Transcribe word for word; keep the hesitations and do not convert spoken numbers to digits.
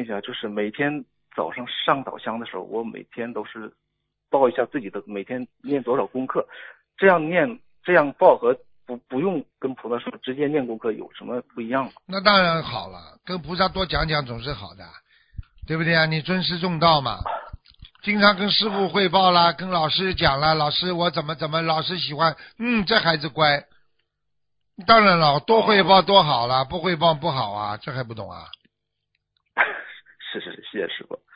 一下，就是每天早上上早香的时候，我每天都是报一下自己的每天念多少功课，这样念这样报和不不用跟菩萨说直接念功课有什么不一样吗？ 那当然好了，跟菩萨多讲讲总是好的，对不对啊？你尊师重道嘛，经常跟师傅汇报啦，跟老师讲啦，老师我怎么怎么，老师喜欢，嗯，这孩子乖。当然了，多汇报多好了，不汇报不好啊，这还不懂啊？ 是是是，谢谢师傅。